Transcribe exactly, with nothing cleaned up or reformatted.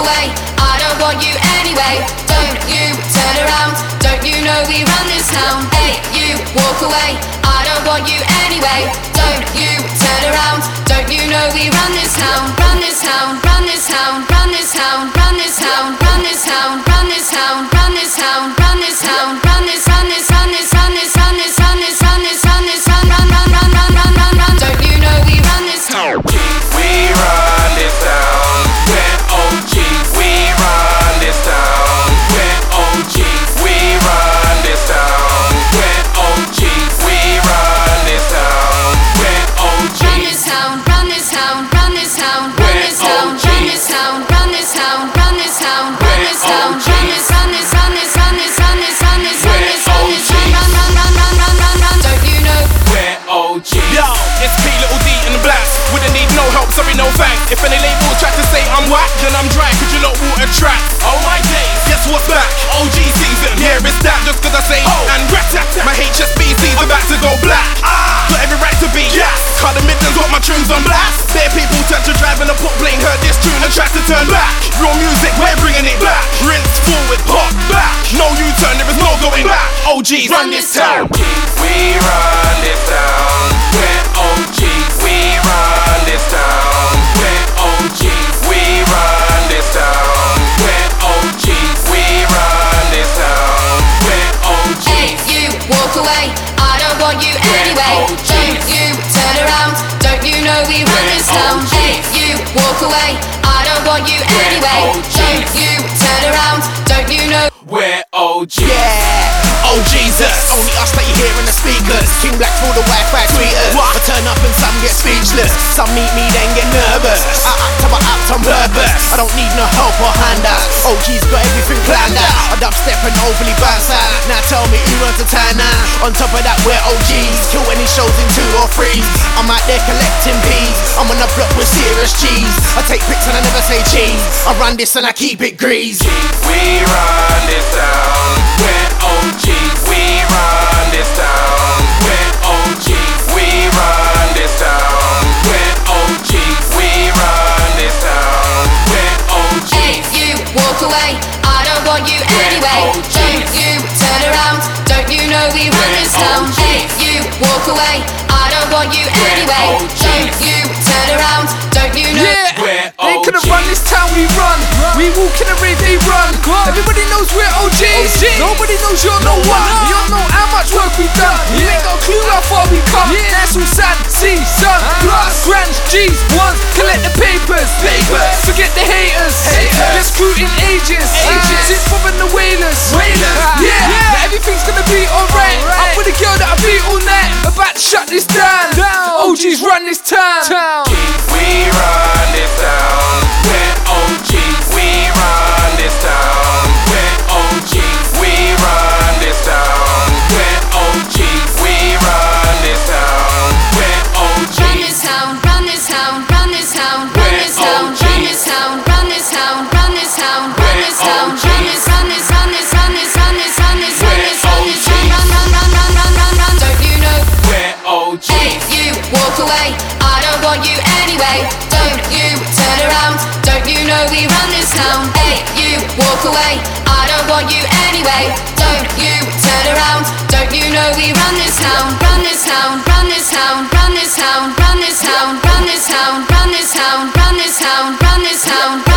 away, I don't want you anyway. Don't you turn around, don't you know we run this town? Hey, you walk away, I don't want you anyway. Don't you turn around, don't you know we run this town? Run this town, run this town, run this town, run this town, run this town, run this town, run this town, run this town, run this, run this, run this, run this, run this, run this, run this, run this, run, run, run, run, run, run, run, run. Don't you know we run this town? We run this town. We're O Gs. We run this town. We're O Gs. We run this town. We're O Gs. We run this town. We're O Gs. Run this town, run this town, run this town, run this town, run this town, run this town, run this town, run this town, run this, run this, run this, run this, run this, run this, run this, run this, run, run, run, run, run, run, run. Don't you know? We're O Gs. Yo, it's P Little D and the Blacks. Wouldn't need no help, sorry, no thanks. If any labels try to say I'm whack, then I'm dry, could you lot water track? Oh my days, guess what's back? O G season, yeah it's that. Just cause I say oh and rat tat tat. My H S B C's about to go black. Ah, got every right to be yes. Cut the Midlands got my tunes on blast. Bare people turn to drive in a pop plane, heard this tune and tried to turn back. Real music, we're bringing it back. Rinse forward, pop back. No U-turn, there is no going back. O Gs run this town. We run this town. We're O Gs. We run this town. We're O Gs. We run this town. We're O Gs. We run this town. We're O Gs. Hey, you walk away, I don't want you anyway. Don't you turn around, don't you know we run this town? Hey, you walk away, I don't want you anyway. Don't you turn around, don't you know? We're O Gs. Yeah, oh Jesus, only us that you hear in the speakers. King Black for the Wi-Fi tweeters. What? I turn up and some get speechless. Some meet me then get nervous. I act how I act on purpose. I don't need no help or handouts. O G's got everything planned out. I dubstep and overly bounce out. Now tell me who runs the town now. On top of that we're O Gs. Kill any shows in two or threes. I'm out there collecting peas. I'm on the block with serious cheese. I take pics and I never say cheese. I run this and I keep it greased. We run this town. We're O Gs. We run this town. We're O Gs. We run this town. We're O Gs. We run this town. We're O Gs. Hey, you walk away, I don't want you anyway. Don't you turn around, don't you know we run this town? Hey, you walk away, I don't want you anyway. Don't you turn around, don't you know? Yeah, they couldn't run this town, we run. We walk in the rave, they run. Everybody knows we're O Gs. Nobody knows you're no one. You don't know how much work we've done. You ain't got a clue how far we come. That's all sand, sea, sun, plus, grands, G's, ones. Collect the papers, papers. Forget the haters. Just crew in ages. Since popping the whalers. Yeah, now everything's gonna be alright. I'm with a girl that I beat all night. About to shut this down. O Gs run this town. We run this town. We're O Gs. We run this town. We're O Gs. We run this town. We're O Gs. We run this town. We're O Gs. Run this town, run this town, run this town, run this town, run this town, run this town, run this town, run this town, run this, run this, run this, run this, run this, run this, run this, run this, run, run, run, run, run, run, run. Don't you know? We're O Gs. Hey, you walk away, I don't want you anyway. Don't you turn around, don't you know we run this town? Hey, you walk away, I don't want you anyway. Don't you turn around, don't you know we run this town? Run this town, run this town, run this town, run this town, run this town, run this town, run this town, run this town.